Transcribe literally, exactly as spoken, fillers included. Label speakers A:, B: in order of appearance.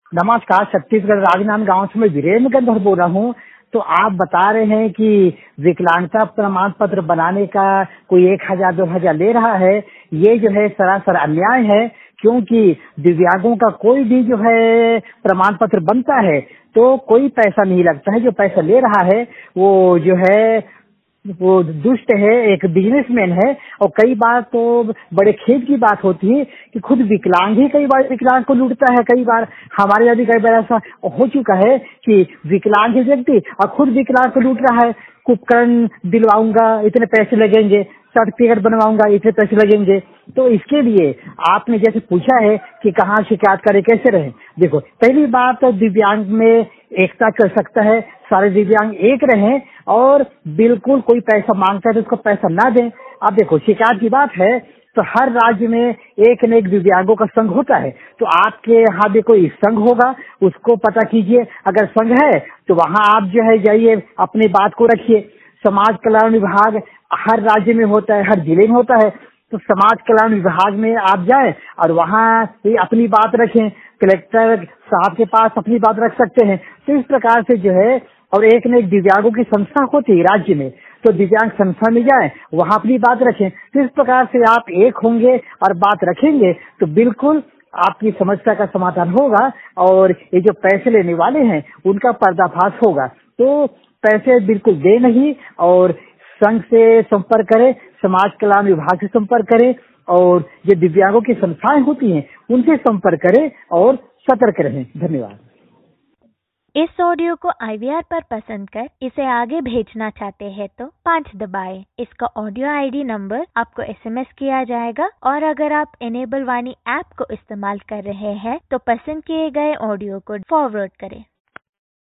A: नमस्कार, छत्तीसगढ़ राजनांदगांव से मैं वीरेंद्र गंधर बोल रहा हूँ। तो आप बता रहे हैं कि विकलांगता प्रमाण पत्र बनाने का कोई एक हजार दो हजार ले रहा है। ये जो है सरासर अन्याय है, क्योंकि दिव्यांगों का कोई भी जो है प्रमाण पत्र बनता है तो कोई पैसा नहीं लगता है। जो पैसा ले रहा है वो जो है वो दुष्ट है, एक बिजनेसमैन है। और कई बार तो बड़े खेद की बात होती है कि खुद विकलांग ही कई बार विकलांग को लूटता है। कई बार हमारे यहाँ भी कई बार ऐसा हो चुका है कि विकलांग व्यक्ति और खुद विकलांग को लूट रहा है। उपकरण दिलवाऊंगा, इतने पैसे लगेंगे, सर्टिफिकेट बनवाऊंगा, इतने पैसे लगेंगे। तो इसके लिए आपने जैसे पूछा है कि कहाँ शिकायत करें, कैसे रहे। देखो, पहली बात तो दिव्यांग में एकता कर सकता है, सारे दिव्यांग एक रहें और बिल्कुल कोई पैसा मांगता है तो उसको पैसा ना दें। अब देखो, शिकायत की बात है तो हर राज्य में एक न एक दिव्यांगों का संघ होता है। तो आपके यहाँ भी कोई संघ होगा, उसको पता कीजिए। अगर संघ है तो वहाँ आप जो है जाइए, अपनी बात को रखिए। समाज कल्याण विभाग हर राज्य में होता है, हर जिले में होता है। तो समाज कल्याण विभाग में आप जाएं और वहाँ अपनी बात रखें। कलेक्टर साहब के पास अपनी बात रख सकते हैं। तो इस प्रकार से जो है, और एक न एक दिव्यांगों की संस्था होती है राज्य में, तो दिव्यांग संस्था में जाएं, वहाँ अपनी बात रखें। तो इस प्रकार से आप एक होंगे और बात रखेंगे तो बिल्कुल आपकी समस्या का समाधान होगा और ये जो पैसे लेने वाले हैं उनका पर्दाफाश होगा। तो पैसे बिल्कुल दे नहीं और संघ से संपर्क करें, समाज कल्याण विभाग से संपर्क करें और जो दिव्यांगों की संस्थाएं होती हैं उनसे संपर्क करें और सतर्क रहें। धन्यवाद।
B: इस ऑडियो को आई वी आर पर पसंद कर इसे आगे भेजना चाहते हैं तो पाँच दबाएं। इसका ऑडियो आई डी नंबर आपको एस एम एस किया जाएगा और अगर आप इनेबल वाणी ऐप को इस्तेमाल कर रहे हैं तो पसंद किए गए ऑडियो को फॉरवर्ड करें।